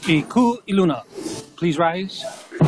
Iku Iluna, please rise.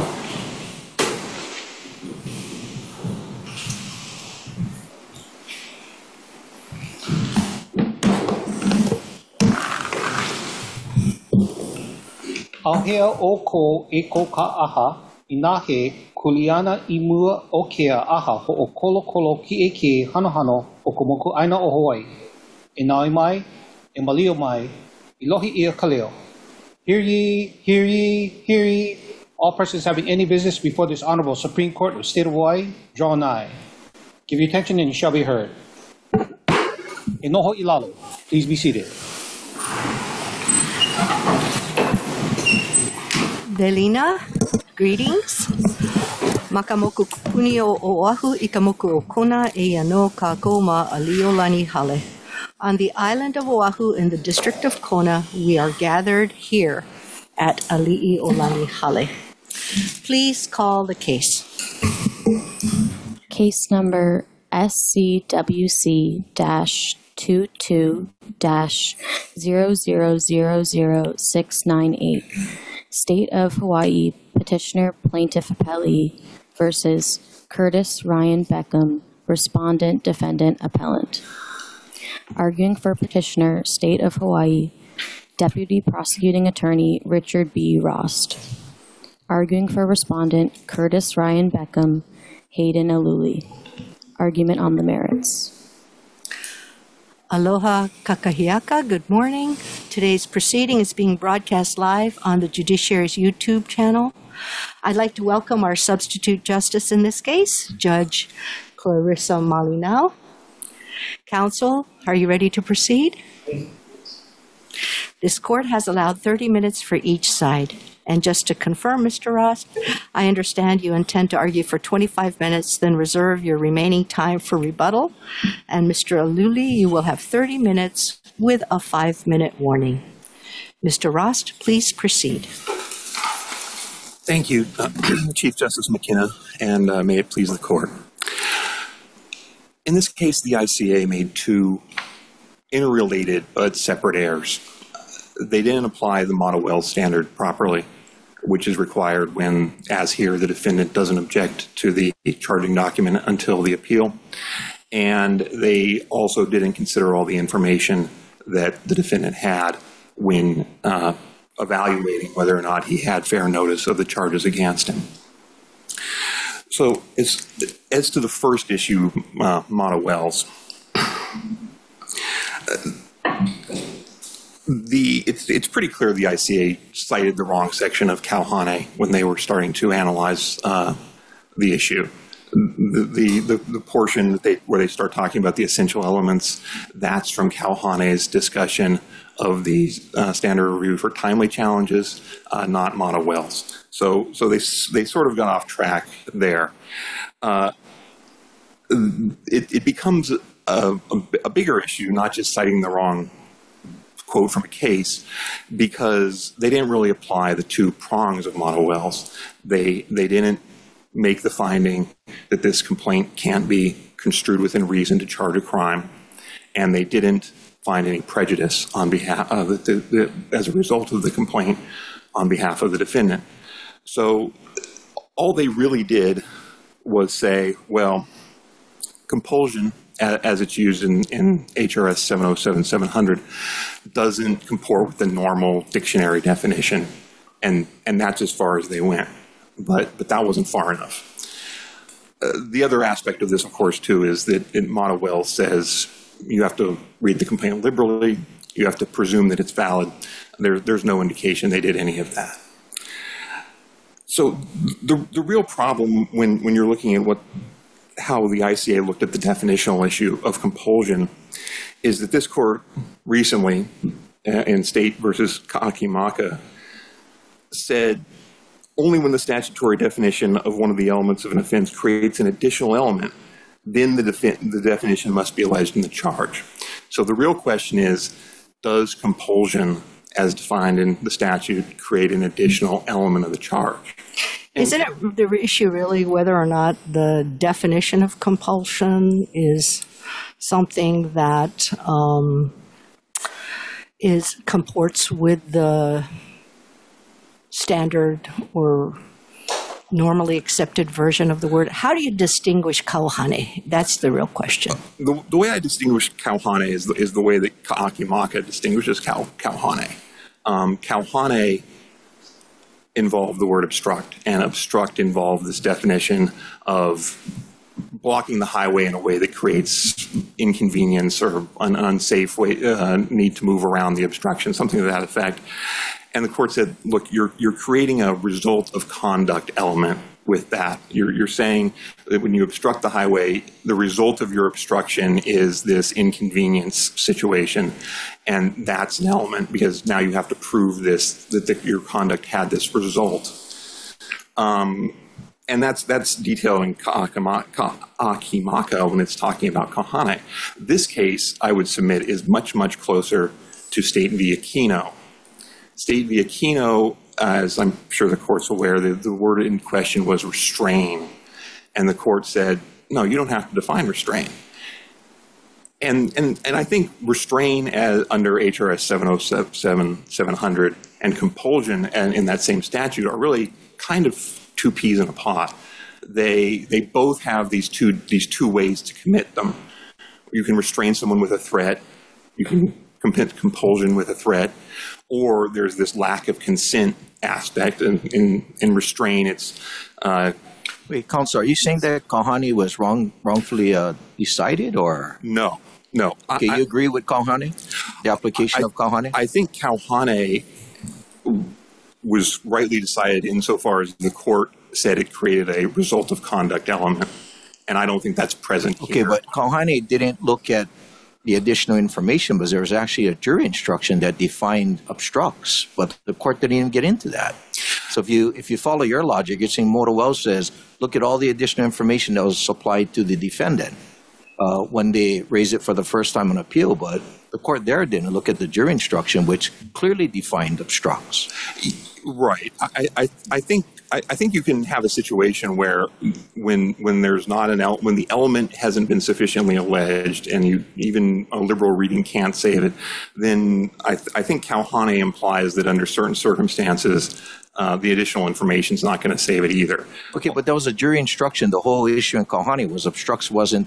Ahea o ko e ko ka aha, inahe kuliana I mua o kea aha ho o kolo kolo ki e ke hano hano o ko moku aina o Hawaii. E nai mai, e malio mai, I lohi ia ka leo. Hear ye, hear ye, hear ye. All persons having any business before this Honorable Supreme Court of the State of Hawaii, draw nigh. Give your attention and you shall be heard. E noho I lalo, please be seated. Velina, greetings. Makamoku kupuni o Oahu I ka moku o Kona e ano Kakoma Aliolani Hale. On the island of Oahu in the district of Kona, we are gathered here at Aliolani Hale. Please call the case. Case number SCWC-22-00000698. State of Hawaii Petitioner Plaintiff Appellee versus Curtis Ryan Beckham, Respondent Defendant Appellant. Arguing for Petitioner, State of Hawaii, Deputy Prosecuting Attorney Richard B. Rost. Arguing for Respondent, Curtis Ryan Beckham, Hayden Aluli. Argument on the merits. Aloha kakahiaka, good morning. Today's proceeding is being broadcast live on the Judiciary's YouTube channel. I'd like to welcome our substitute justice in this case, Judge Clarissa Malinao. Counsel, are you ready to proceed? This court has allowed 30 minutes for each side. And just to confirm, Mr. Ross, I understand you intend to argue for 25 minutes, then reserve your remaining time for rebuttal. And Mr. Aluli, you will have 30 minutes with a 5-minute warning. Mr. Ross, please proceed. Thank you, Chief Justice McKenna, and may it please the court. In this case, the ICA made two interrelated but separate errors. They didn't apply the Monowell standard properly, which is required when, as here, the defendant doesn't object to the charging document until the appeal. And they also didn't consider all the information that the defendant had when evaluating whether or not he had fair notice of the charges against him. So as to the first issue, Monowells, it's pretty clear the ICA cited the wrong section of Kauhane when they were starting to analyze the issue. The portion where they start talking about the essential elements, that's from Kauhane's discussion of the standard review for timely challenges, not Monowells. So they sort of got off track there. It becomes a bigger issue, not just citing the wrong quote from a case, because they didn't really apply the two prongs of Monowells. They didn't make the finding that this complaint can't be construed within reason to charge a crime, and they didn't find any prejudice on behalf of as a result of the complaint on behalf of the defendant. So all they really did was say, well, compulsion, as it's used in HRS 707-700, doesn't comport with the normal dictionary definition, and that's as far as they went. But that wasn't far enough. The other aspect of this, of course, too, is that Monowell says you have to read the complaint liberally, you have to presume that it's valid. There's no indication they did any of that. So the real problem when you're looking at how the ICA looked at the definitional issue of compulsion is that this court recently, in State versus Kakimaka, said only when the statutory definition of one of the elements of an offense creates an additional element, then the definition must be alleged in the charge. So the real question is, does compulsion, as defined in the statute, create an additional element of the charge? Isn't it the issue really whether or not the definition of compulsion is something that comports with the standard or normally accepted version of the word. How do you distinguish kauhane? That's the real question. The way I distinguish kauhane is the way that Ka'akimaka distinguishes kauhane. Kauhane involved the word obstruct, and obstruct involved this definition of blocking the highway in a way that creates inconvenience or an unsafe way, need to move around the obstruction, something to that effect. And the court said, look, you're creating a result of conduct element with that. You're saying that when you obstruct the highway, the result of your obstruction is this inconvenience situation. And that's an element because now you have to prove this, that your conduct had this result. And that's detailed in Ka'akimaka when it's talking about kauhane. This case, I would submit, is much, much closer to State v. Aquino. State v. Aquino, as I'm sure the court's aware, the word in question was restrain. And the court said, no, you don't have to define restrain. And I think restrain under HRS 707-700 and compulsion in that same statute are really kind of two peas in a pod. They both have these two ways to commit them. You can restrain someone with a threat. You can commit compulsion with a threat. Or there's this lack of consent aspect. In restrain, it's... Wait, counsel, are you saying that kauhane was wrongfully decided, or? No. Okay, you agree with kauhane? The application of kauhane? I think kauhane was rightly decided insofar as the court said it created a result of conduct element. And I don't think that's present here. Okay, but kauhane didn't look at the additional information, but there was actually a jury instruction that defined obstructs, but the court didn't even get into that. So if you follow your logic, you're saying Motor Wells says, look at all the additional information that was supplied to the defendant when they raised it for the first time on appeal, but the court there didn't look at the jury instruction, which clearly defined obstructs. Right. I think you can have a situation where when there's not when the element hasn't been sufficiently alleged, and even a liberal reading can't save it, then I think kauhane implies that under certain circumstances, the additional information is not going to save it either. Okay, but there was a jury instruction. The whole issue in kauhane was obstructs wasn't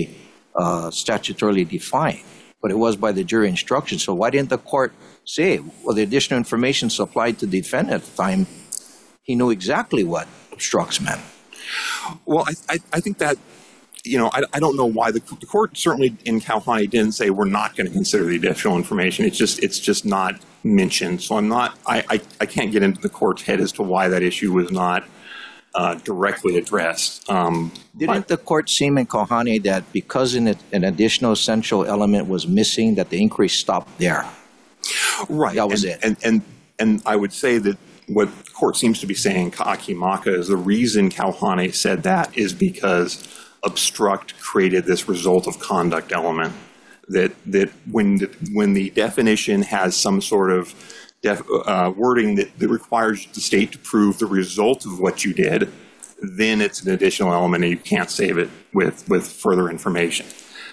statutorily defined, but it was by the jury instruction. So why didn't the court say, well, the additional information supplied to the defendant at the time, he knew exactly what obstructs meant? Well, I think that, I don't know why the court certainly in kauhane didn't say we're not going to consider the additional information. It's just not mentioned. So I can't get into the court's head as to why that issue was not directly addressed. Didn't the court seem in kauhane that because an additional essential element was missing, that the inquiry stopped there? Right. That was it. And I would say that what the court seems to be saying, Ka'akimaka, is the reason kauhane said that is because obstruct created this result of conduct element. That when the definition has some sort of wording that requires the state to prove the result of what you did, then it's an additional element and you can't save it with further information.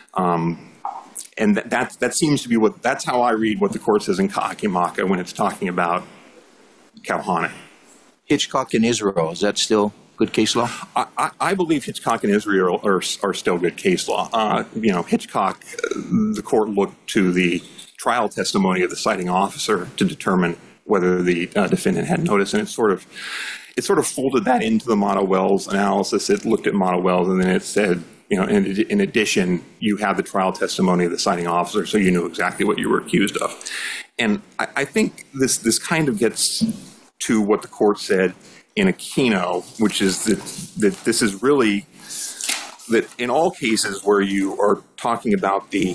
And that seems to be that's how I read what the court says in Ka'akimaka when it's talking about kauhane. Hitchcock and Israel, is that still good case law? I believe Hitchcock and Israel are still good case law. Hitchcock, the court looked to the trial testimony of the citing officer to determine whether the defendant had notice, and it sort of folded that into the Mono Wells analysis. It looked at Mono Wells, and then it said, in addition, you have the trial testimony of the citing officer, so you knew exactly what you were accused of. And I think this kind of gets to what the court said in Aquino, which is that this is really that in all cases where you are talking about the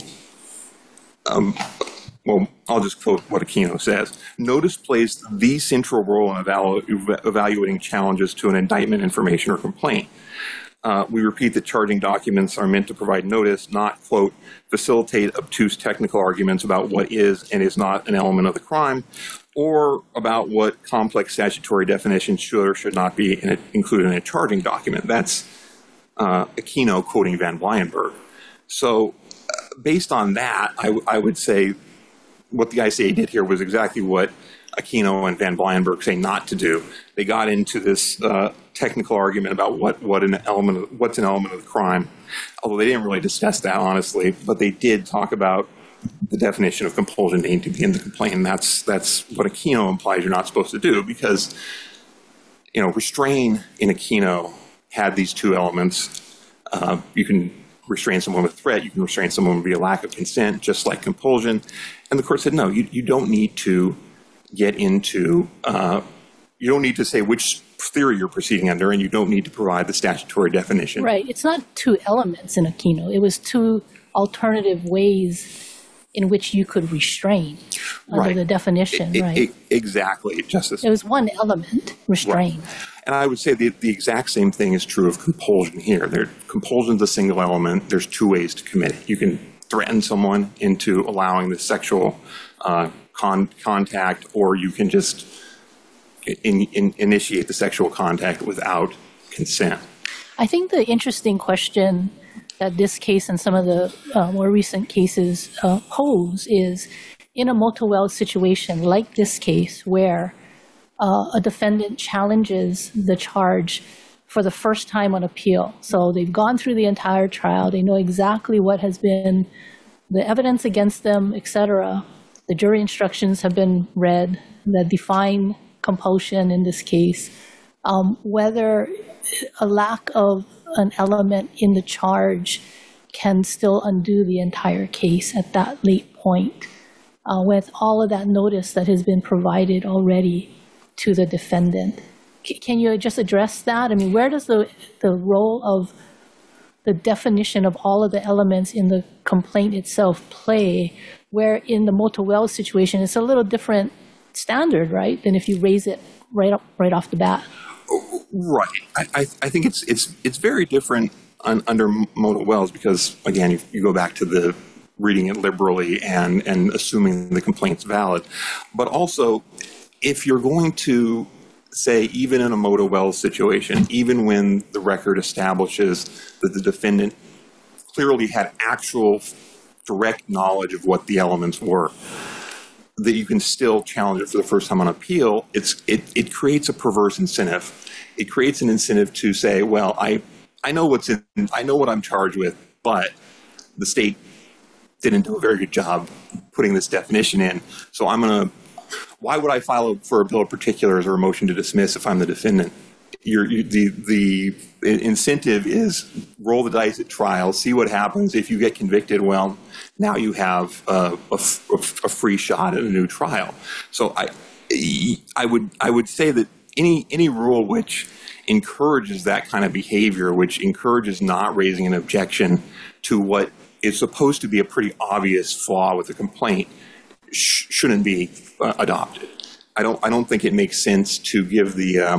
well, I'll just quote what Aquino says. Notice plays the central role in evaluating challenges to an indictment, information, or complaint. We repeat that charging documents are meant to provide notice, not, quote, facilitate obtuse technical arguments about what is and is not an element of the crime, or about what complex statutory definitions should or should not be included in a charging document. That's Aquino quoting Van Weyenberg. So based on that, I would say what the ICA did here was exactly what Aquino and Van Blyenberg say not to do. They got into this technical argument about what's an element of the crime, although they didn't really discuss that, honestly, but they did talk about the definition of compulsion needing to be in the complaint, and that's what Aquino implies you're not supposed to do, because, restrain in Aquino had these two elements. You can restrain someone with threat, you can restrain someone via lack of consent, just like compulsion. And the court said, no, you don't need to get into, you don't need to say which theory you're proceeding under, and you don't need to provide the statutory definition. Right. It's not two elements in Aquino. It was two alternative ways in which you could restrain under the definition, right? Exactly, Justice. It was one element, restrain. Right. And I would say the exact same thing is true of compulsion here. Compulsion is a single element. There's two ways to commit it. You can threaten someone into allowing the sexual contact, or you can just initiate the sexual contact without consent. I think the interesting question that this case and some of the more recent cases pose is, in a Motowell situation like this case, where a defendant challenges the charge for the first time on appeal. So they've gone through the entire trial. They know exactly what has been the evidence against them, etc. The jury instructions have been read that define compulsion in this case. Whether a lack of an element in the charge can still undo the entire case at that late point, with all of that notice that has been provided already to the defendant. Can you just address that? I mean, where does the role of the definition of all of the elements in the complaint itself play, where in the Motowell situation it's a little different standard, right, than if you raise it right off the bat? Right. I think it's very different under Motowells because, again, you go back to the reading it liberally and assuming the complaint's valid. But also, if you're going to say, even in a Motowells situation, even when the record establishes that the defendant clearly had actual direct knowledge of what the elements were, that you can still challenge it for the first time on appeal, it creates a perverse incentive. It creates an incentive to say, well, I know what I'm charged with, but the state didn't do a very good job putting this definition in. So why would I file for a bill of particulars or a motion to dismiss if I'm the defendant? The incentive is roll the dice at trial, see what happens. If you get convicted, well, now you have a free shot at a new trial. So I would say that any rule which encourages that kind of behavior, which encourages not raising an objection to what is supposed to be a pretty obvious flaw with the complaint, shouldn't be adopted. I don't think it makes sense to give the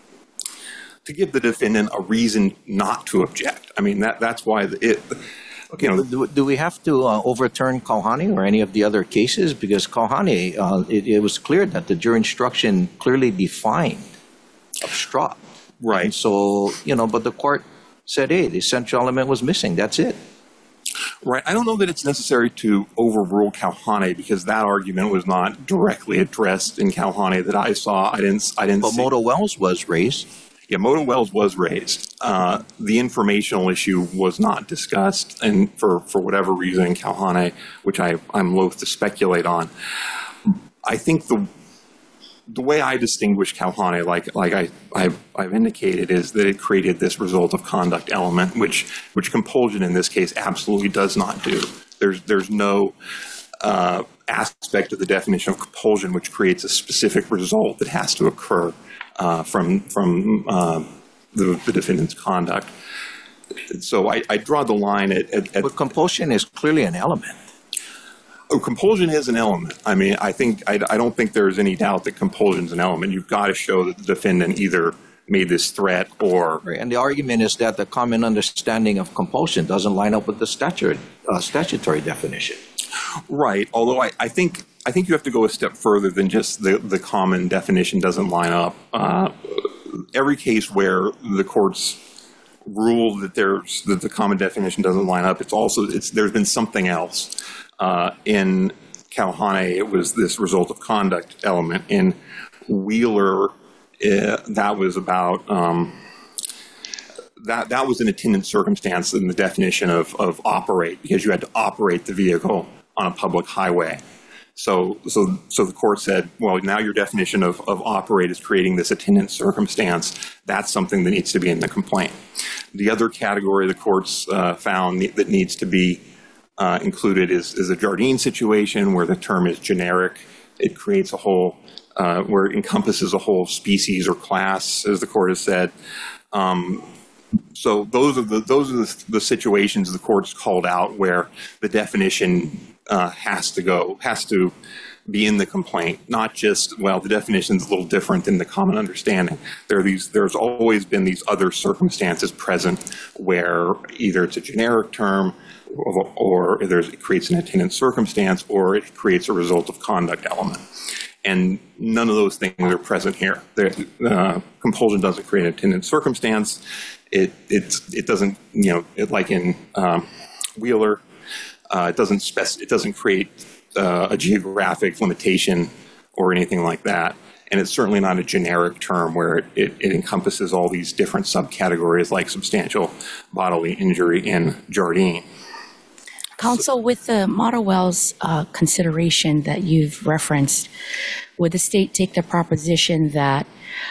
defendant a reason not to object. I mean, that's why Do we have to overturn Kauhani or any of the other cases? Because Kauhani, it was clear that the jury instruction clearly defined obstruct. Right. And so, but the court said, hey, the essential element was missing. That's it. Right. I don't know that it's necessary to overrule Kauhani because that argument was not directly addressed in Kauhani that I saw. I didn't But see. Motowells was raised. Yeah, Motowells was raised. The informational issue was not discussed, and for whatever reason in Kauhani, which I'm loath to speculate on. I think the way I distinguish Kauhani, like I've indicated, is that it created this result of conduct element, which compulsion in this case absolutely does not do. There's no aspect of the definition of compulsion which creates a specific result that has to occur from the defendant's conduct. So I draw the line at But compulsion is clearly an element. Oh, compulsion is an element. I mean, I don't think there's any doubt that compulsion is an element. You've got to show that the defendant either made this threat or... Right. And the argument is that the common understanding of compulsion doesn't line up with the statutory definition. Right. Although I think you have to go a step further than just the common definition doesn't line up. Every case where the courts rule that the common definition doesn't line up, there's been something else. In Kalahane, it was this result of conduct element. In Wheeler, that was about that was an attendant circumstance in the definition of operate, because you had to operate the vehicle on a public highway. So the court said, well, now your definition of operate is creating this attendant circumstance. That's something that needs to be in the complaint. The other category the courts found that needs to be included is a Jardine situation, where the term is generic. It creates a whole, where it encompasses a whole species or class, as the court has said. So those are the situations the court's called out where the definition has to be in the complaint, not just, well, the definition's a little different than the common understanding. There's always been these other circumstances present where either it's a generic term, or it creates an attendant circumstance, or it creates a result of conduct element. And none of those things are present here. Compulsion doesn't create an attendant circumstance. It doesn't, like in Wheeler, it doesn't create a geographic limitation or anything like that. And it's certainly not a generic term where it encompasses all these different subcategories like substantial bodily injury in Jardine. Counsel, with the Model Wells consideration that you've referenced, would the state take the proposition that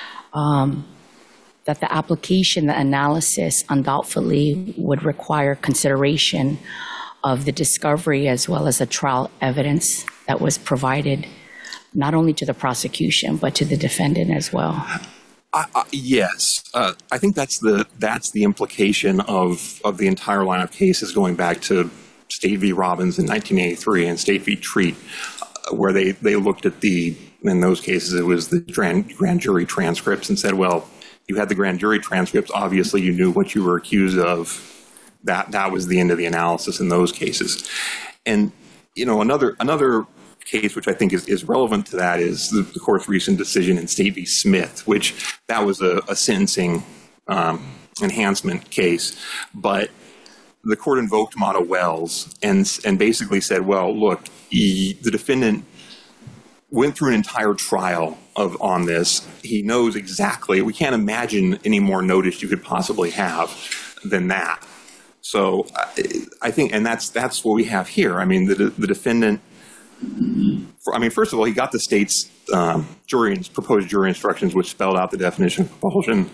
that the application, the analysis, undoubtedly would require consideration of the discovery as well as the trial evidence that was provided, not only to the prosecution but to the defendant as well? Yes, I think that's the implication of the entire line of cases going back to State v. Robbins in 1983 and State v. Treat, where they looked at in those cases, it was the grand jury transcripts and said, well, you had the grand jury transcripts, obviously you knew what you were accused of. That was the end of the analysis in those cases. And, another case which I think is relevant to that is the court's recent decision in State v. Smith, which that was a sentencing enhancement case. But the court invoked Model Wells and basically said, well, look, the defendant went through an entire trial on this. He knows exactly. We can't imagine any more notice you could possibly have than that. So I think, and that's what we have here. I mean, the defendant. First of all, he got the state's proposed jury instructions, which spelled out the definition of compulsion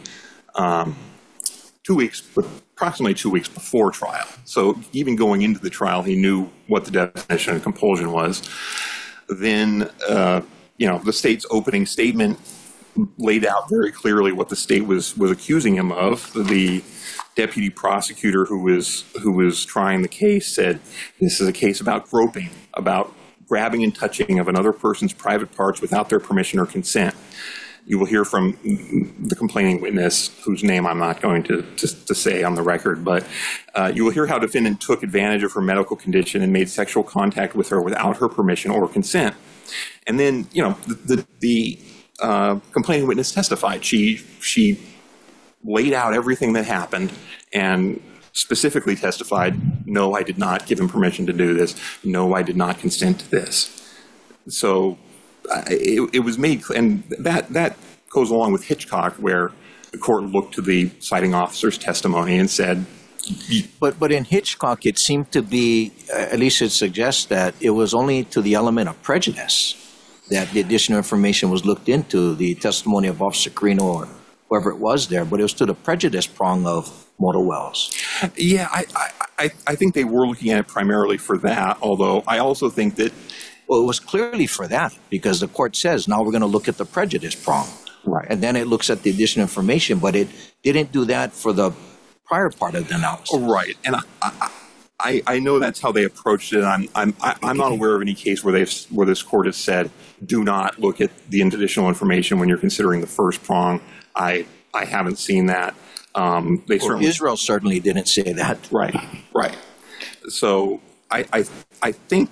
approximately 2 weeks before trial. So even going into the trial, he knew what the definition of compulsion was. Then, the state's opening statement laid out very clearly what the state was accusing him of. The deputy prosecutor who was trying the case said, this is a case about groping, about grabbing and touching of another person's private parts without their permission or consent. You will hear from the complaining witness, whose name I'm not going to say on the record, but you will hear how defendant took advantage of her medical condition and made sexual contact with her without her permission or consent. And then, the complaining witness testified. She laid out everything that happened and specifically testified, no, I did not give him permission to do this. No, I did not consent to this. So it was made, and that goes along with Hitchcock, where the court looked to the citing officer's testimony and said. But in Hitchcock, it seemed to be, at least it suggests that it was only to the element of prejudice that the additional information was looked into, the testimony of Officer Carino or whoever it was there, but it was to the prejudice prong of Model Wells. Yeah, I think they were looking at it primarily for that, although I also think that. Well, it was clearly for that, because the court says, now we're going to look at the prejudice prong. Right. And then it looks at the additional information, but it didn't do that for the prior part of the analysis. Right. And I know that's how they approached it. I'm not aware of any case where this court has said, do not look at the additional information when you're considering the first prong. I haven't seen that. Israel certainly didn't say that. Right. So I think,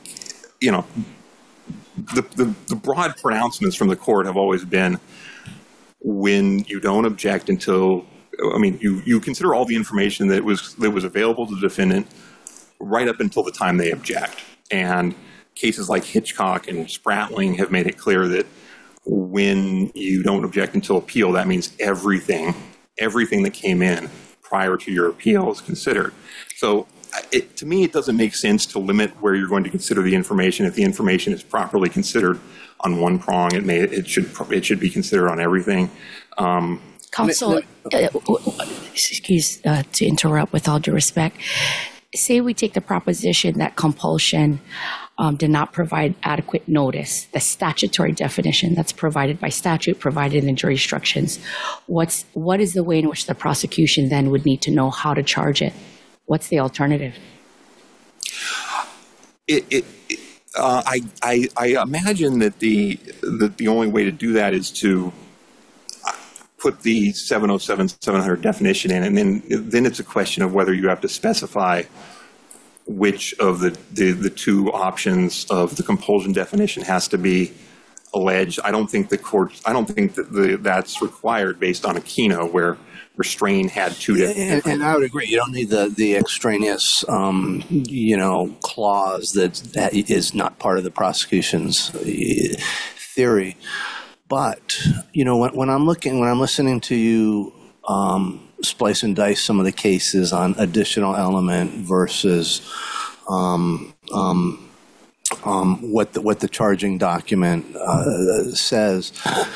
the broad pronouncements from the court have always been, when you don't object until, you consider all the information that was available to the defendant right up until the time they object. And cases like Hitchcock and Spratling have made it clear that when you don't object until appeal, that means everything that came in prior to your appeal is considered. So to me, it doesn't make sense to limit where you're going to consider the information. If the information is properly considered on one prong, it should be considered on everything. Counsel, excuse to interrupt with all due respect. Say we take the proposition that compulsion did not provide adequate notice, the statutory definition that's provided by statute, provided in jury instructions. What is the way in which the prosecution then would need to know how to charge it? What's the alternative? I imagine that the only way to do that is to put the 707-700 definition in, and then it's a question of whether you have to specify which of the two options of the compulsion definition has to be alleged. I don't think that that's required based on Aquino, where restraint had two different. And I would agree. You don't need the extraneous, clause that is not part of the prosecution's theory. But when I'm listening to you splice and dice some of the cases on additional element versus what the charging document says,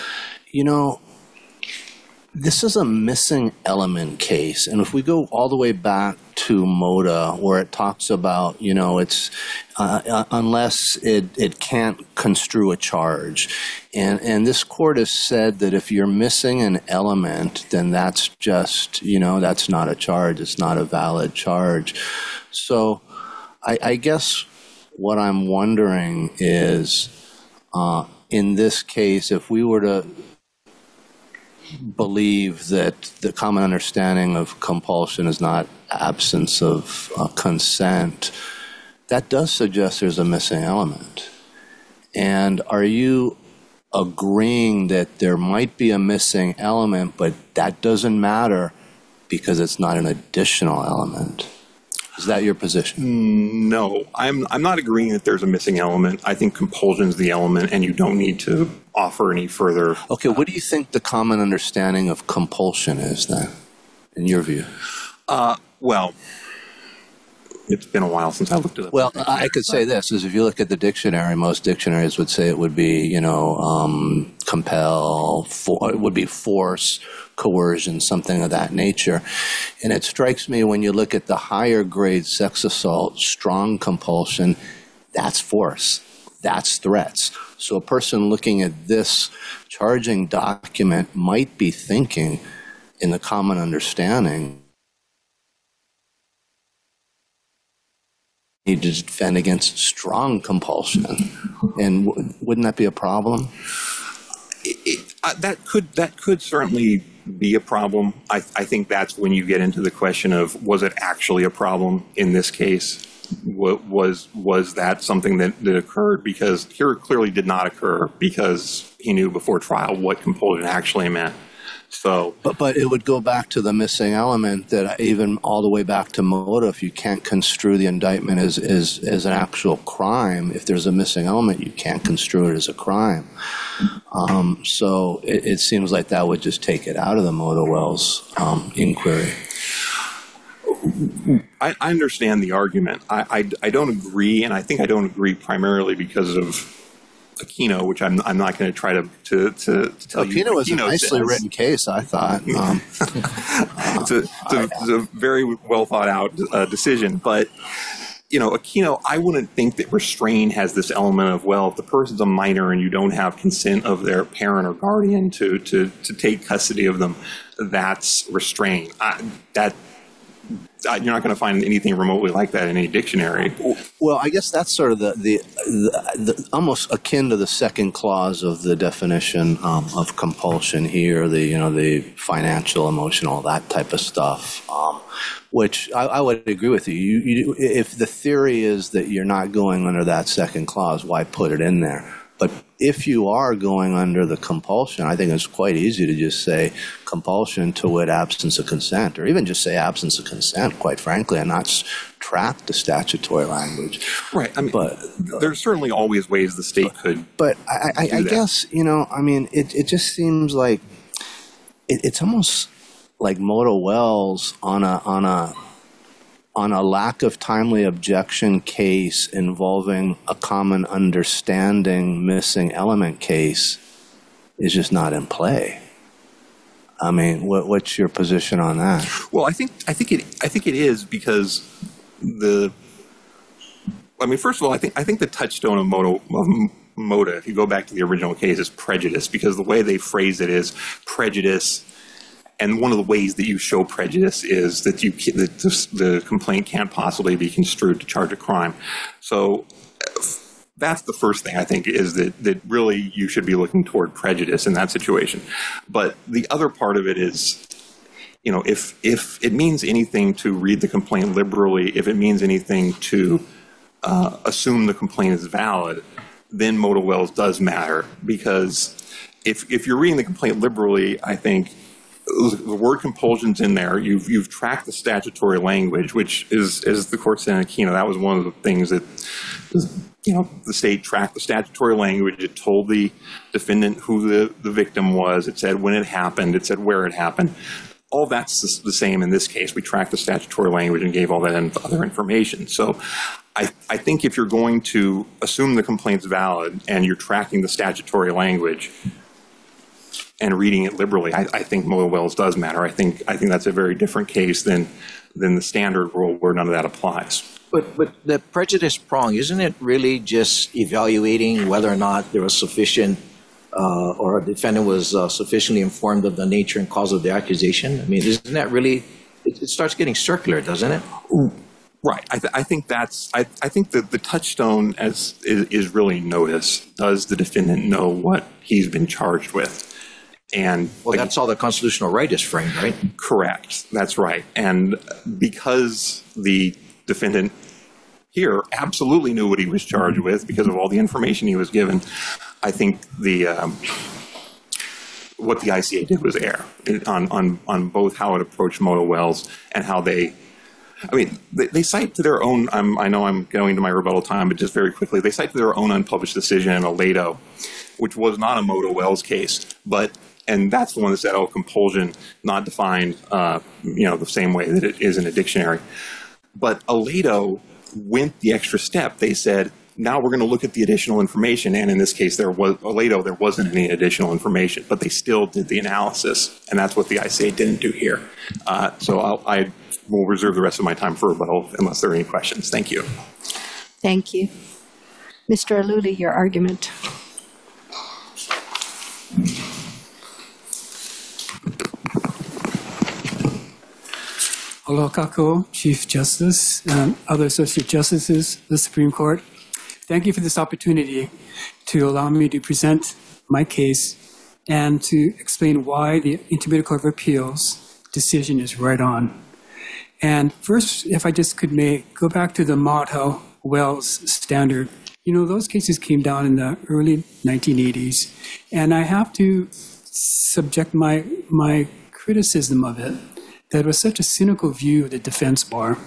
this is a missing element case. And if we go all the way back to Moda, where it talks about, it's unless it can't construe a charge. And this court has said that if you're missing an element, then that's just, that's not a charge. It's not a valid charge. So I guess what I'm wondering is, in this case, if we were to believe that the common understanding of compulsion is not absence of consent, that does suggest there's a missing element. And are you agreeing that there might be a missing element, but that doesn't matter because it's not an additional element? Is that your position? No, I'm not agreeing that there's a missing element. I think compulsion is the element, and you don't need to offer any further. Okay, what do you think the common understanding of compulsion is then, in your view? Well, it's been a while since I looked at it. Well, I could say this, is if you look at the dictionary, most dictionaries would say it would be, compel, it would be force, coercion, something of that nature. And it strikes me when you look at the higher grade sex assault, strong compulsion, that's force, that's threats. So a person looking at this charging document might be thinking in the common understanding, need to defend against strong compulsion. And wouldn't that be a problem? That could certainly be a problem. I think that's when you get into the question of, was it actually a problem in this case? Was that something that occurred? Because here it clearly did not occur because he knew before trial what compulsion actually meant. So, but it would go back to the missing element that even all the way back to Moda, if you can't construe the indictment as an actual crime, if there's a missing element, you can't construe it as a crime. So it seems like that would just take it out of the Moda Wells inquiry. I understand the argument. I don't agree, and I think I don't agree primarily because of Aquino, which I'm not going to try to tell you. Aquino was a nicely written case, I thought. It's a very well thought out decision, but Aquino, I wouldn't think that restraint has this element of, well, if the person's a minor and you don't have consent of their parent or guardian to take custody of them, that's restraint. You're not going to find anything remotely like that in any dictionary. Well, I guess that's sort of the almost akin to the second clause of the definition of compulsion here, the financial, emotional, that type of stuff, which I would agree with you. If the theory is that you're not going under that second clause, why put it in there? But if you are going under the compulsion, I think it's quite easy to just say compulsion to wit absence of consent, or even just say absence of consent, quite frankly, and not track the statutory language. Right. I mean, but there's certainly always ways the state could. But I guess, I mean, it just seems like it's almost like Moda Wells on a lack of timely objection case involving a common understanding missing element case is just not in play. I mean, what's your position on that? Well, I think it is because first of all, I think the touchstone of Moda, if you go back to the original case, is prejudice, because the way they phrase it is prejudice. And one of the ways that you show prejudice is that the complaint can't possibly be construed to charge a crime. So that's the first thing, I think, is that really you should be looking toward prejudice in that situation. But the other part of it is, if it means anything to read the complaint liberally, if it means anything to assume the complaint is valid, then Moda Wells does matter. Because if you're reading the complaint liberally, I think the word compulsion's in there. You've tracked the statutory language, which is, as the court said in Aquino, that was one of the things that, the state tracked the statutory language. It told the defendant who the victim was. It said when it happened. It said where it happened. All that's the same in this case. We tracked the statutory language and gave all that other information. So I think if you're going to assume the complaint's valid and you're tracking the statutory language and reading it liberally, I think Moda Wells does matter. I think that's a very different case than the standard rule where none of that applies. But the prejudice prong, isn't it really just evaluating whether or not there was sufficient or a defendant was sufficiently informed of the nature and cause of the accusation? I mean, isn't that really, it starts getting circular, doesn't it? Right. I think that the touchstone is really notice. Does the defendant know what he's been charged with? And that's how the constitutional right is framed, right? Correct. That's right. And because the defendant here absolutely knew what he was charged with because of all the information he was given, I think what the ICA did was err on both how it approached Moda Wells and how they cite to their own, I know I'm going to my rebuttal time, but just very quickly, they cite to their own unpublished decision in Aledo, which was not a Moda Wells case, and that's the one that said, compulsion not defined, the same way that it is in a dictionary. But Aledo went the extra step. They said, now we're going to look at the additional information, and in this case, there wasn't any additional information, but they still did the analysis, and that's what the ICA didn't do here. So I will reserve the rest of my time for rebuttal unless there are any questions. Thank you. Thank you. Mr. Aluli, your argument. Aloha kākou, Chief Justice, and other Associate Justices of the Supreme Court. Thank you for this opportunity to allow me to present my case and to explain why the Intermediate Court of Appeals decision is right on. And first, if I just could go back to the Moda Wells standard. Those cases came down in the early 1980s, and I have to subject my criticism of it. That was such a cynical view of the defense bar.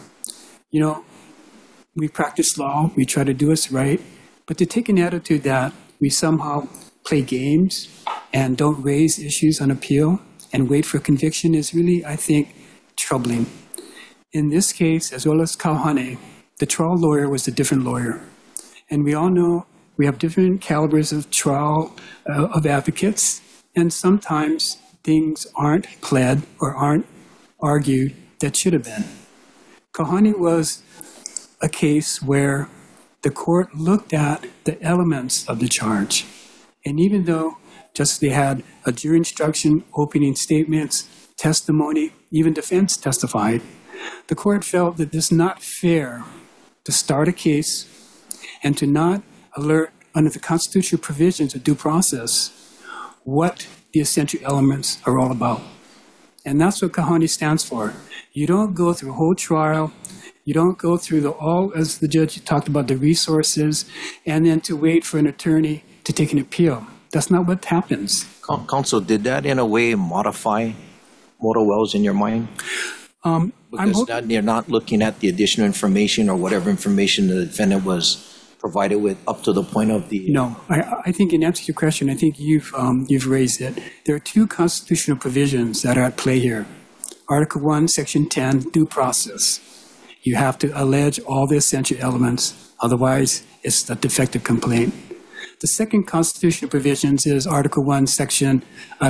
We practice law, we try to do what's right, but to take an attitude that we somehow play games and don't raise issues on appeal and wait for conviction is really, I think, troubling. In this case, as well as Kauhane, the trial lawyer was a different lawyer. And we all know we have different calibers of trial of advocates, and sometimes things aren't pled or aren't argued that should have been. Kauhane was a case where the court looked at the elements of the charge. And even though just they had a jury instruction, opening statements, testimony, even defense testified, the court felt that it's not fair to start a case and to not alert under the constitutional provisions of due process what the essential elements are all about. And that's what Kauhane stands for. You don't go through a whole trial. You don't go through as the judge talked about, the resources, and then to wait for an attorney to take an appeal. That's not what happens. Counsel, did that in a way modify Motor Wells in your mind? Because that you're not looking at the additional information or whatever information the defendant was provided with up to the point of the... No, I think in answer to your question, I think you've raised it. There are two constitutional provisions that are at play here. Article 1, Section 10, due process. You have to allege all the essential elements, otherwise it's a defective complaint. The second constitutional provision is Article 1, Section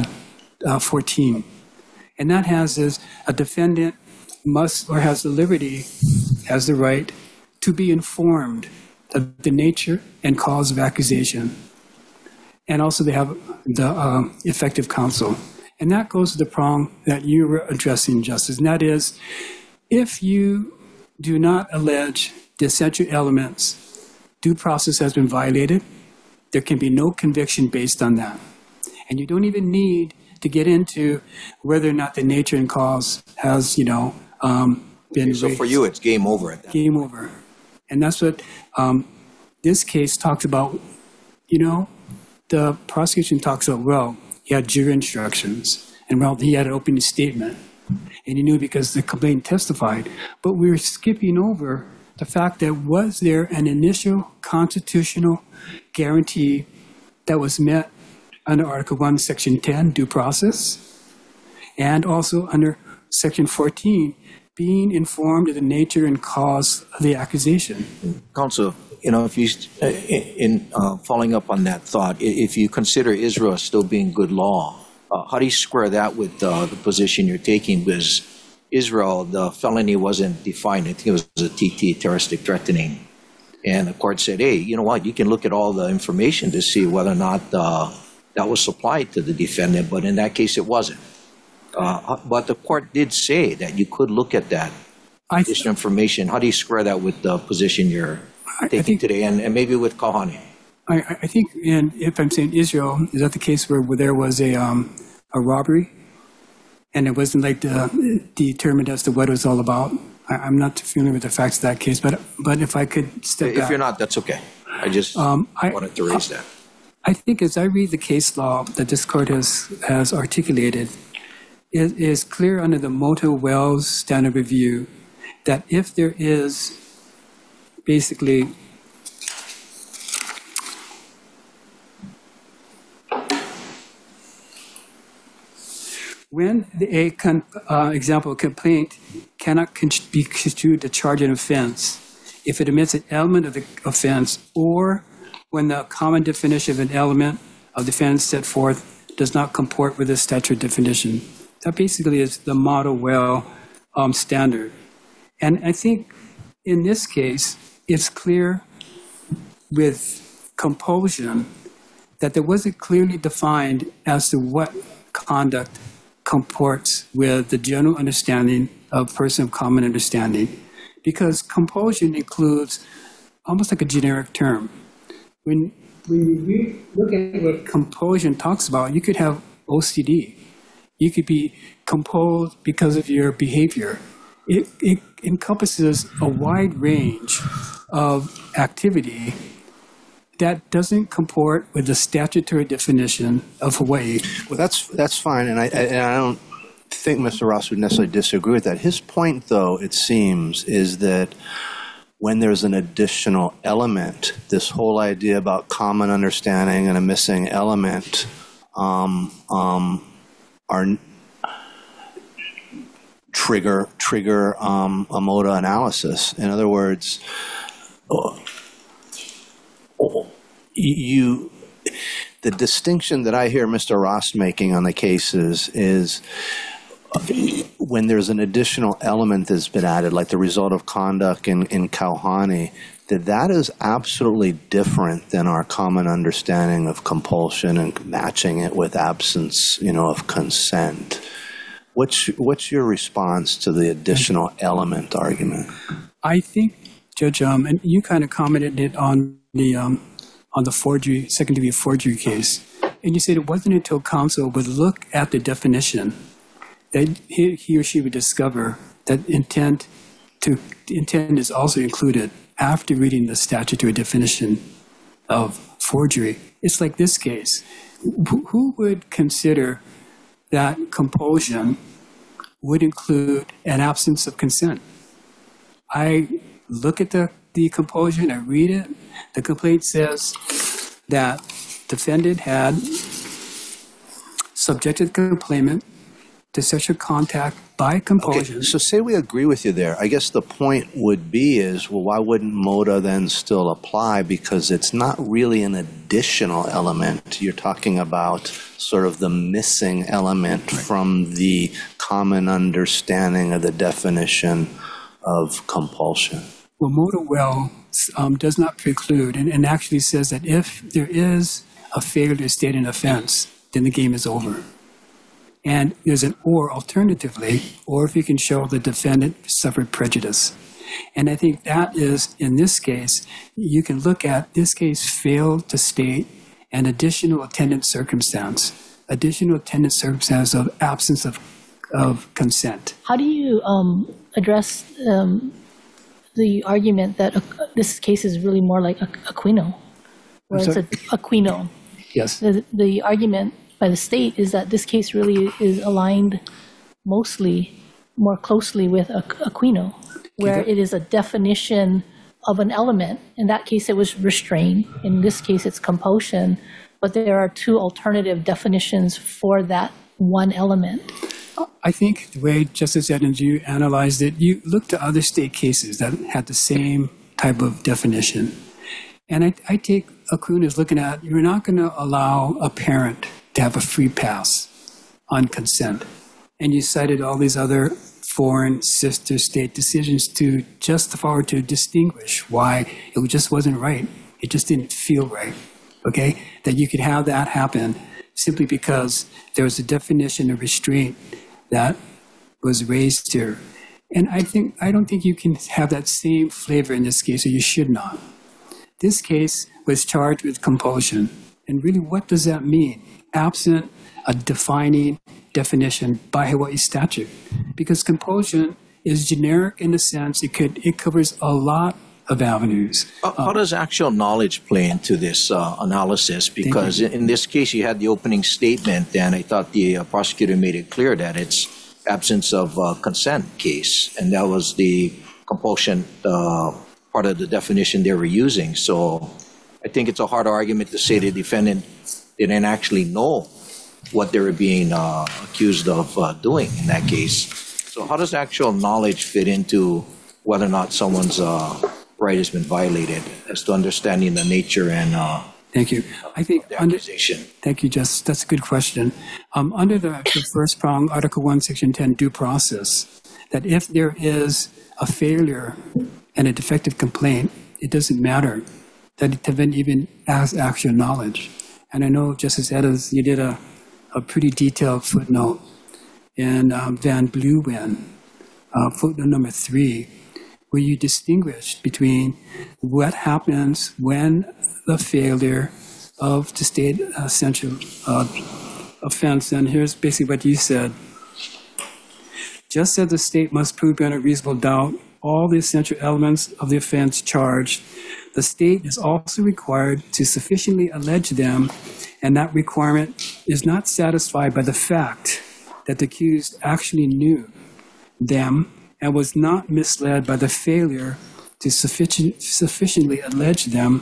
14. And that has is a defendant must or has the liberty, has the right to be informed of the nature and cause of accusation. And also they have the effective counsel. And that goes to the prong that you were addressing, Justice, and that is, if you do not allege the essential elements, due process has been violated, there can be no conviction based on that. And you don't even need to get into whether or not the nature and cause has, been So raised. for you, it's game over at that. Game over. And that's what this case talks about. The prosecution talks about, well, he had jury instructions, and well, he had an opening statement, and he knew because the complainant testified. But we're skipping over the fact that was there an initial constitutional guarantee that was met under Article 1, Section 10, due process, and also under Section 14, being informed of the nature and cause of the accusation. Counsel, if you, following up on that thought, if you consider Israel still being good law, how do you square that with the position you're taking? Because Israel, the felony wasn't defined. I think it was a TT, terroristic threatening. And the court said, hey, you know what? You can look at all the information to see whether or not that was supplied to the defendant. But in that case, it wasn't. But the court did say that you could look at that additional information. How do you square that with the position you're taking today, and maybe with Kahane? I think, and if I'm saying Israel, is that the case where there was a robbery, and it wasn't like determined as to what it was all about? I'm not familiar with the facts of that case, but if I could step back. If you're not, that's okay. I just wanted to raise that. I think as I read the case law that this court has articulated, it is clear under the Motor Wells standard review that if there is basically when a complaint cannot be construed to charge an offense if it omits an element of the offense, or when the common definition of an element of the offense set forth does not comport with the statutory definition. That basically is the Motor Well standard. And I think in this case, it's clear with compulsion that there wasn't clearly defined as to what conduct comports with the general understanding of person of common understanding, because compulsion includes almost like a generic term. When you look at what compulsion talks about, you could have OCD. You could be compelled because of your behavior. It encompasses a wide range of activity that doesn't comport with the statutory definition of Hawaii. Well, that's fine, and I don't think Mr. Ross would necessarily disagree with that. His point, though, it seems, is that when there's an additional element, this whole idea about common understanding and a missing element are trigger a MOTA analysis. In other words, the distinction that I hear Mr. Ross making on the cases is when there's an additional element that's been added, like the result of conduct in Kauhani, that is absolutely different than our common understanding of compulsion and matching it with absence, of consent. What's your response to the additional element argument? I think, Judge, and you kind of commented it on the forgery, second-degree forgery case, and you said it wasn't until counsel would look at the definition that he or she would discover that intent is also included after reading the statutory definition of forgery. It's like this case. Who would consider that compulsion would include an absence of consent? I look at the compulsion, I read it. The complaint says that defendant had subjected the complainant to sexual contact by compulsion. Okay, so say we agree with you there. I guess the point would be is, well, why wouldn't MOTA then still apply? Because it's not really an additional element. You're talking about sort of the missing element from the common understanding of the definition of compulsion. Well, MOTA does not preclude and actually says that if there is a failure to state an offense, then the game is over. And there's an or alternatively, or if you can show the defendant suffered prejudice. And I think that is, in this case, you can look at this case failed to state an additional attendant circumstance of absence of consent. How do you address the argument that this case is really more like Aquino, where it's Aquino? Yes. The argument by the state is that this case really is aligned more closely with Aquino, where it is a definition of an element. In that case, it was restraint. In this case, it's compulsion. But there are two alternative definitions for that one element. I think the way Justice Edens, you analyzed it, you looked to other state cases that had the same type of definition. And I take Aquino as looking at, you're not going to allow a parent to have a free pass on consent. And you cited all these other foreign sister state decisions to justify or to distinguish why it just wasn't right. It just didn't feel right, okay? That you could have that happen simply because there was a definition of restraint that was raised here. And I don't think you can have that same flavor in this case, or you should not. This case was charged with compulsion. And really, what does that mean? Absent a defining definition by Hawaii statute. Because compulsion is generic in the sense it covers a lot of avenues. How does actual knowledge play into this analysis? Because in this case, you had the opening statement, and I thought the prosecutor made it clear that it's absence of consent case, and that was the compulsion part of the definition they were using. So I think it's a hard argument to say the defendant didn't actually know what they were being accused of doing in that case. So how does actual knowledge fit into whether or not someone's right has been violated as to understanding the nature and Thank you. I think the accusation? Thank you, Justice. That's a good question. Under the first prong, Article 1, Section 10, due process, that if there is a failure and a defective complaint, it doesn't matter that the defendant even has actual knowledge. And I know, Justice Edens, you did a pretty detailed footnote in Van Bluwen, footnote number 3, where you distinguished between what happens when the failure of to state essential offense. And here's basically what you said. Just as the state must prove beyond a reasonable doubt all the essential elements of the offense charged, the state is also required to sufficiently allege them, and that requirement is not satisfied by the fact that the accused actually knew them and was not misled by the failure to sufficiently allege them.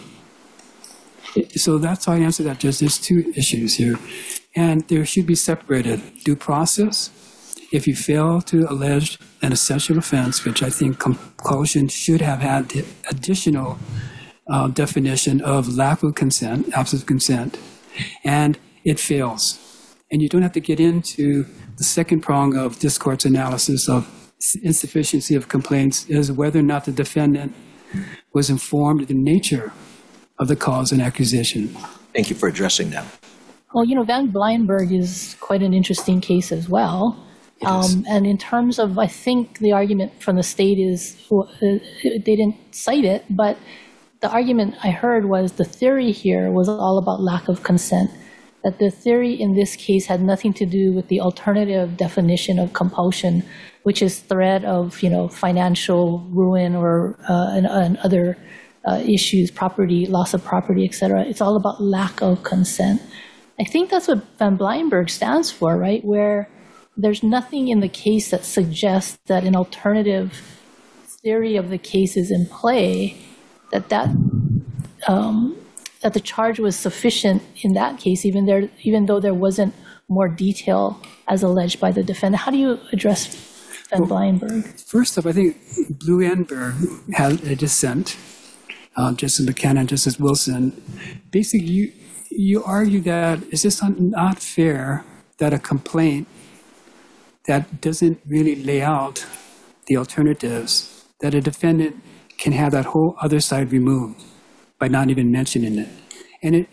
So that's how I answer that, Judge. There's two issues here, and there should be separated. Due process, if you fail to allege an essential offense, which I think compulsion should have had the additional definition of lack of consent, absence of consent, and it fails. And you don't have to get into the second prong of this court's analysis of insufficiency of complaints is whether or not the defendant was informed of the nature of the cause and accusation. Thank you for addressing that. Well, Van Blyenberg is quite an interesting case as well. And in terms of, I think the argument from the state is, they didn't cite it, but the argument I heard was the theory here was all about lack of consent. That the theory in this case had nothing to do with the alternative definition of compulsion, which is threat of, financial ruin or and other issues, property, loss of property, etc. It's all about lack of consent. I think that's what Van Blyenberg stands for, right? Where there's nothing in the case that suggests that an alternative theory of the case is in play, that the charge was sufficient in that case, even though there wasn't more detail as alleged by the defendant. How do you address Van Blyenberg? First off, I think Blyenberg had a dissent. Justice McKenna and Justice Wilson. Basically, you argue that it's just not fair that a complaint that doesn't really lay out the alternatives, that a defendant can have that whole other side removed by not even mentioning it. And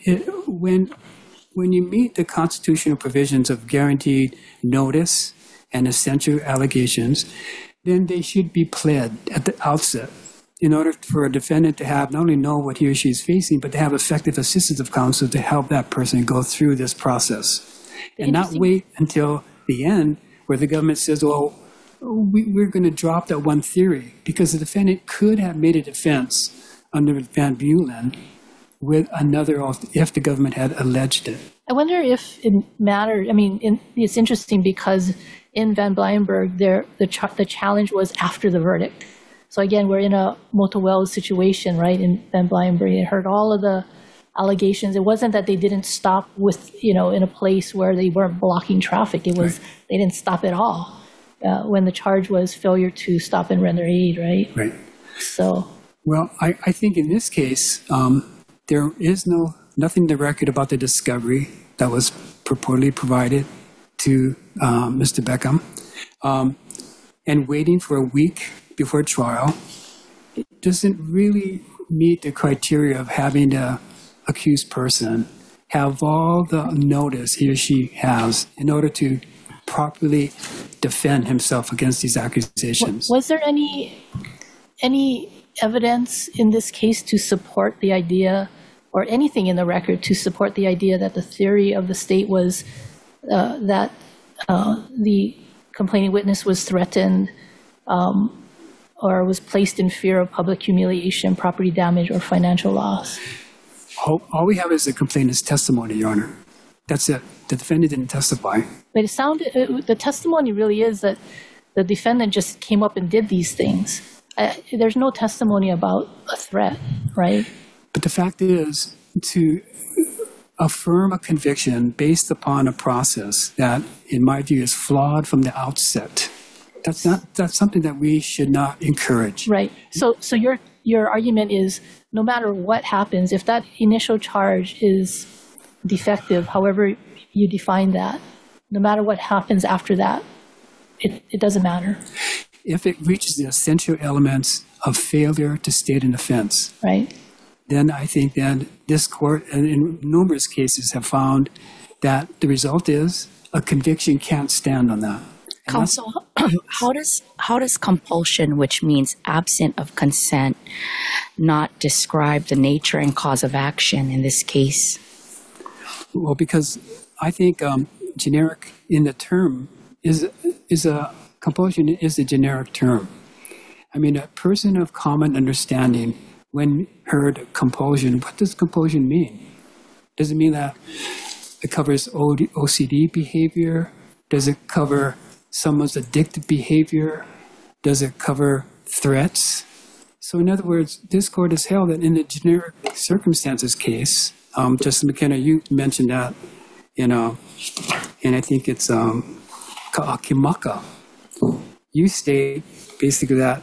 when you meet the constitutional provisions of guaranteed notice and essential allegations, then they should be pled at the outset in order for a defendant to have not only know what he or she is facing, but to have effective assistance of counsel to help that person go through this process. And not wait until the end where the government says, well, we're going to drop that one theory, because the defendant could have made a defense under Van Bulen with another if the government had alleged it. I wonder if it mattered. I mean, it's interesting because in Van Blyenberg, the challenge was after the verdict. So again, we're in a Moto Wells situation, right? In Van Blyenberg, it heard all of the allegations. It wasn't that they didn't stop in a place where they weren't blocking traffic. It was They didn't stop at all when the charge was failure to stop and render aid, right? Right. So. Well, I think in this case, there is nothing in the record about the discovery that was purportedly provided to Mr. Beckham. And waiting for a week before trial, it doesn't really meet the criteria of having the accused person have all the notice he or she has in order to properly defend himself against these accusations. Was there any evidence in this case to support the idea, or anything in the record to support the idea that the theory of the state was that the complaining witness was threatened or was placed in fear of public humiliation, property damage, or financial loss? All we have is the complainant's testimony, Your Honor. That's it. The defendant didn't testify. But the testimony really is that the defendant just came up and did these things. There's no testimony about a threat, right? But the fact is, to affirm a conviction based upon a process that, in my view, is flawed from the outset, that's something that we should not encourage. Right. So your argument is, no matter what happens, if that initial charge is defective, however you define that, no matter what happens after that, it doesn't matter. If it reaches the essential elements of failure to state an offense, right, then I think that this court, and in numerous cases, have found that the result is a conviction can't stand on that. Counsel, how does compulsion, which means absent of consent, not describe the nature and cause of action in this case? Well, because I think generic in the term is a compulsion is a generic term. I mean, a person of common understanding, when heard compulsion, what does compulsion mean? Does it mean that it covers OCD behavior? Does it cover someone's addictive behavior? Does it cover threats? So in other words, this court has held that in the generic circumstances case, Justice McKenna, you mentioned that, and I think it's Ka'akimaka. You state basically that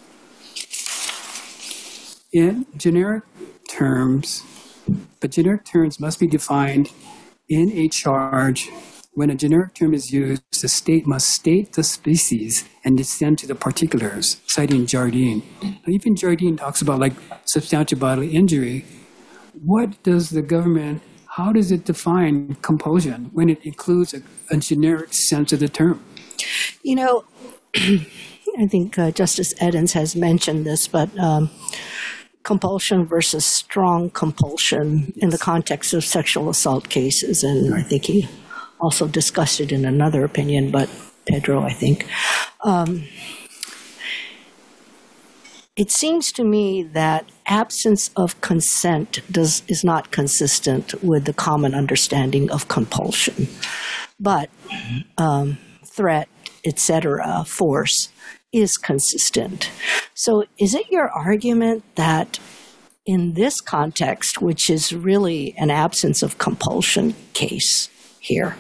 in generic terms, but generic terms must be defined in a charge. When a generic term is used, the state must state the species and descend to the particulars, citing Jardine. Now, even Jardine talks about like substantial bodily injury. What does the government, how does it define compulsion when it includes a generic sense of the term? You know, I think Justice Edens has mentioned this, but compulsion versus strong compulsion in the context of sexual assault cases, and I think he also discussed it in another opinion, but Pedro, I think. it seems to me that absence of consent is not consistent with the common understanding of compulsion. But threat, etc., force is consistent. So is it your argument that in this context, which is really an absence of compulsion case here,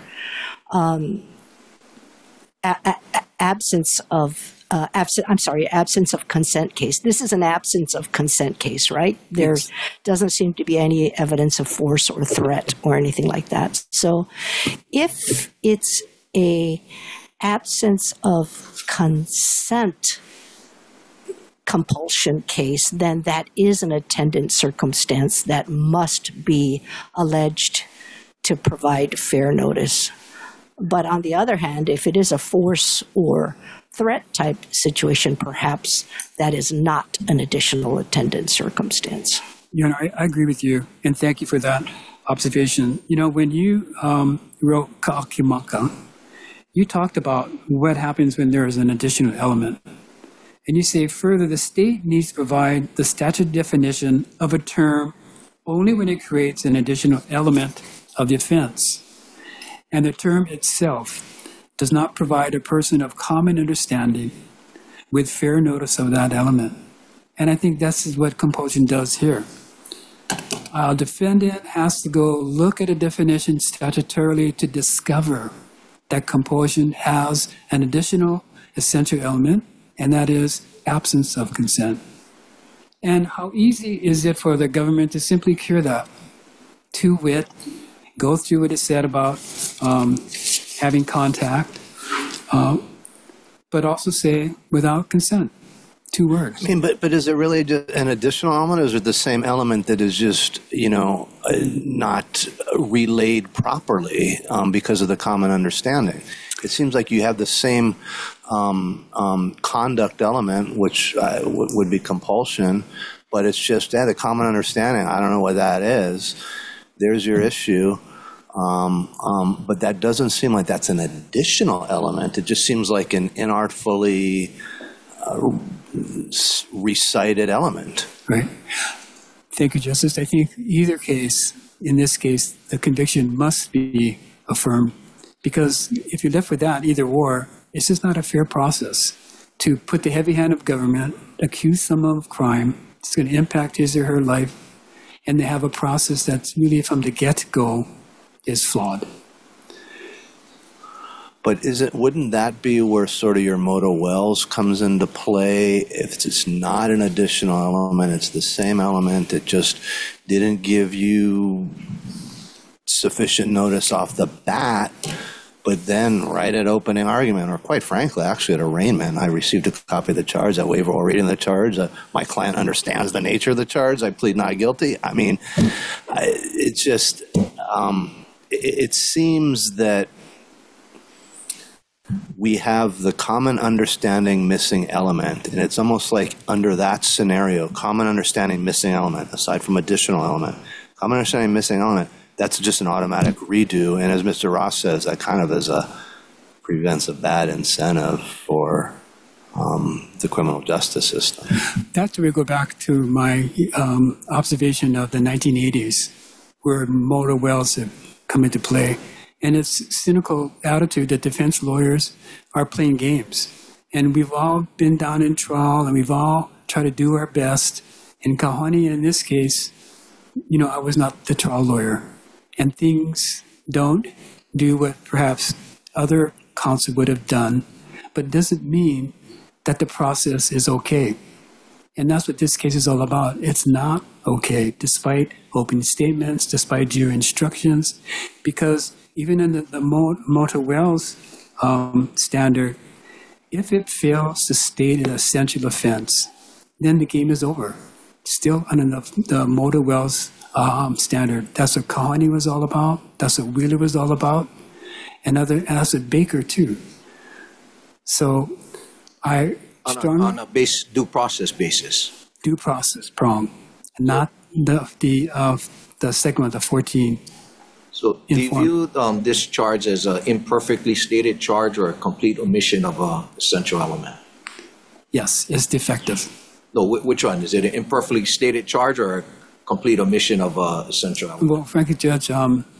absence of consent case. This is an absence of consent case, right? There doesn't seem to be any evidence of force or threat or anything like that. So if it's a absence of consent compulsion case, then that is an attendant circumstance that must be alleged to provide fair notice. But on the other hand, if it is a force or threat type situation, perhaps that is not an additional attendant circumstance. I agree with you, and thank you for that observation. When you wrote Ka'akimaka, you talked about what happens when there is an additional element. And you say further, the state needs to provide the statute definition of a term only when it creates an additional element of the offense. And the term itself does not provide a person of common understanding with fair notice of that element. And I think this is what compulsion does here. A defendant has to go look at a definition statutorily to discover that compulsion has an additional essential element, and that is absence of consent. And how easy is it for the government to simply cure that? To wit, go through what it said about having contact, but also say without consent. 2 words. But is it really just an additional element, or is it the same element that is just, not relayed properly because of the common understanding? It seems like you have the same conduct element, which would be compulsion, but it's just the common understanding. I don't know what that is. There's your issue. But that doesn't seem like that's an additional element. It just seems like an inartfully recited element. Right. Thank you, Justice. I think either case, in this case, the conviction must be affirmed, because if you're left with that, either or, it's just not a fair process to put the heavy hand of government, accuse someone of crime. It's going to impact his or her life, and they have a process that's really from the get-go is flawed. But wouldn't that be where sort of your moto wells comes into play? If it's not an additional element, it's the same element, it just didn't give you sufficient notice off the bat, but then right at opening argument, or quite frankly, actually at arraignment, I received a copy of the charge, I waiver all reading the charge, my client understands the nature of the charge, I plead not guilty. I mean, it's just, it seems that we have the common understanding missing element, and it's almost like under that scenario, common understanding missing element, aside from additional element, common understanding missing element, that's just an automatic redo. And as Mr. Ross says, that kind of prevents a bad incentive for the criminal justice system. That's where we go back to my observation of the 1980s, where motor wells have come into play. And it's cynical attitude that defense lawyers are playing games. And we've all been down in trial, and we've all tried to do our best. In Kahani, in this case, I was not the trial lawyer. And things don't do what perhaps other counsel would have done, but it doesn't mean that the process is okay. And that's what this case is all about. It's not okay, despite opening statements, despite jury instructions, because even in the Motor Wells standard, if it fails to state an essential offense, then the game is over. Still under the Motor Wells standard. That's what Kahani was all about. That's what Wheeler was all about. And that's what Baker too. So I strongly... On a due process basis. Due process prong, not the second one, the 14. So do you view this charge as an imperfectly stated charge or a complete omission of an essential element? Yes, it's defective. No, which one? Is it an imperfectly stated charge or a complete omission of essential element? Well, frankly, Judge,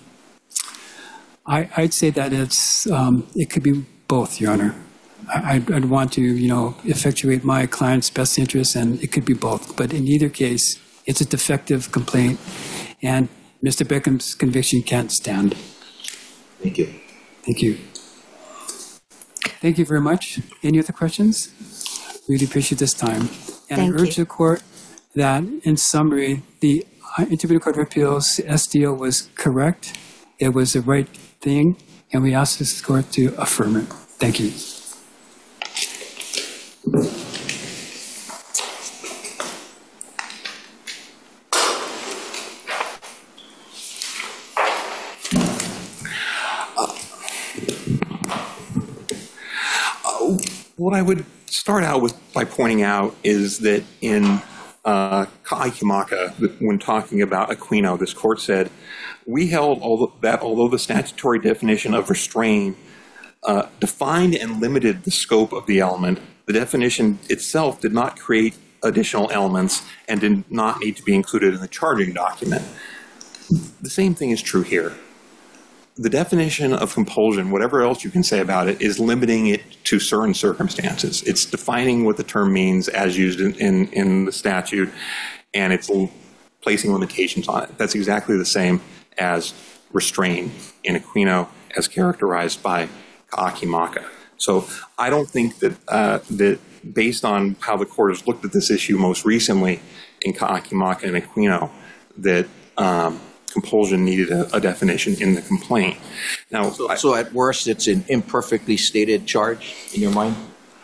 I'd say that it could be both, Your Honor. I'd want to, effectuate my client's best interest, and it could be both. But in either case, it's a defective complaint, and Mr. Beckham's conviction can't stand. Thank you. Thank you. Thank you very much. Any other questions? Really appreciate this time. And Thank I urge you. the court that, in summary, the Intermediate Court of Appeals SDO was correct. It was the right thing, and we ask this court to affirm it. Thank you. What I would start out with by pointing out is that in Ka'ikimaka, when talking about Aquino, this court said, we held that although the statutory definition of restraint defined and limited the scope of the element, the definition itself did not create additional elements and did not need to be included in the charging document. The same thing is true here. The definition of compulsion, whatever else you can say about it, is limiting it to certain circumstances. It's defining what the term means as used in the statute, and it's placing limitations on it. That's exactly the same as restraint in Aquino as characterized by Ka'ikimaka. So I don't think that, that based on how the court has looked at this issue most recently in Ka'ikimaka and Aquino, that compulsion needed a definition in the complaint. Now, So at worst, it's an imperfectly stated charge in your mind?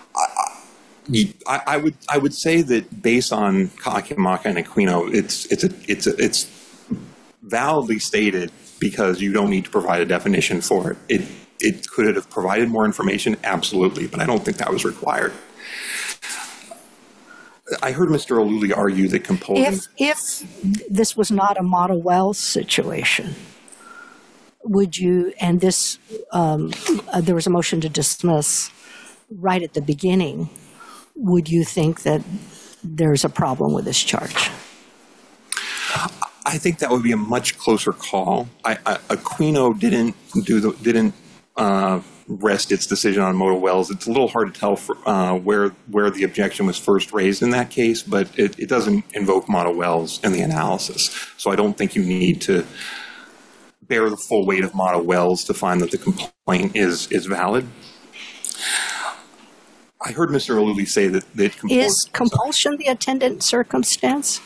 I would say that based on Ka'ikimaka and Aquino, it's validly stated because you don't need to provide a definition for it. It could have provided more information, absolutely, but I don't think that was required. I heard Mr. O'Luly argue that compulsion... If this was not a Model Wells situation, would you, and this, there was a motion to dismiss right at the beginning, would you think that there's a problem with this charge? I think that would be a much closer call. Aquino didn't rest its decision on Model Wells. It's a little hard to tell where the objection was first raised in that case, but it doesn't invoke Model Wells in the analysis. So I don't think you need to bear the full weight of Model Wells to find that the complaint is valid. I heard Mr. O'Luly say that Is compulsion the attendant circumstance?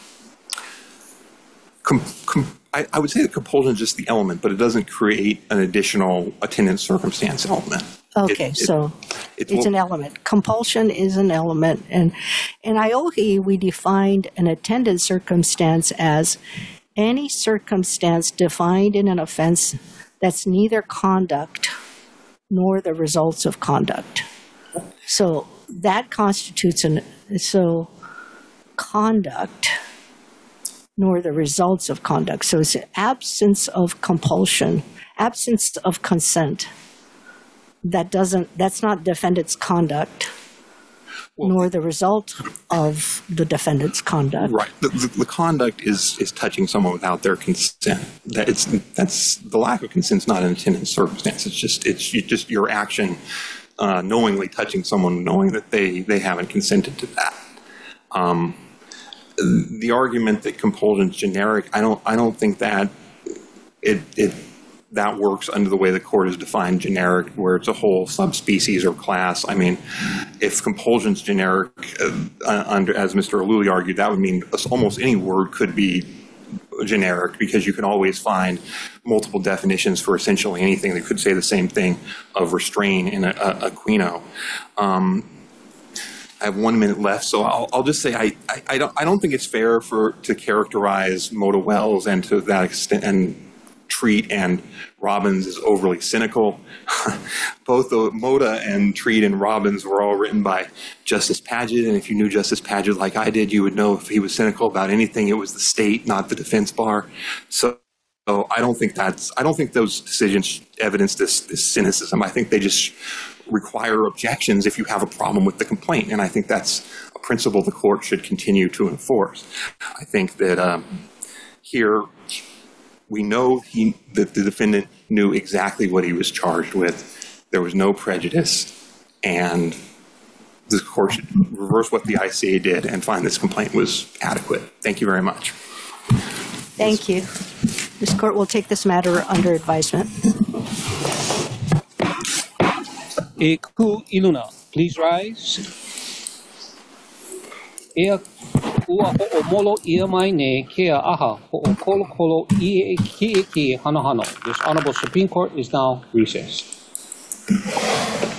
I would say that compulsion is just the element, but it doesn't create an additional attendant circumstance element. Okay, so it's an element. Compulsion is an element. And in IOHI, we defined an attendant circumstance as any circumstance defined in an offense that's neither conduct nor the results of conduct. So that constitutes conduct nor the results of conduct. So it's absence of compulsion, absence of consent. That's not defendant's conduct, nor the result of the defendant's conduct. Right. The conduct is touching someone without their consent. That's the lack of consent is not an attendant circumstance. It's just your action knowingly touching someone, knowing that they haven't consented to that. The argument that compulsion is generic, I don't think that that works under the way the court has defined generic, where it's a whole subspecies or class. I mean, if compulsion is generic, as Mr. O'Luly argued, that would mean almost any word could be generic, because you can always find multiple definitions for essentially anything that could say the same thing of restrain in Aquino. I have 1 minute left, so I'll just say I don't think it's fair to characterize Model Wells and to that extent and Treat and Robbins as overly cynical. Both the Moda and Treat and Robbins were all written by Justice Padgett, and if you knew Justice Padgett like I did, you would know if he was cynical about anything, it was the state, not the defense bar. So I don't think those decisions evidence this cynicism. I think they just require objections if you have a problem with the complaint, and I think that's a principle the court should continue to enforce. I think that here we know that the defendant knew exactly what he was charged with. There was no prejudice, and the court should reverse what the ICA did and find this complaint was adequate. Thank you very much. Thank you. This court will take this matter under advisement. Ku Iluna, please rise. Ea ua ho'o molo ia mai ne kea aha ho'o kolo kolo i ki hano hano. This Honorable Supreme Court is now recessed.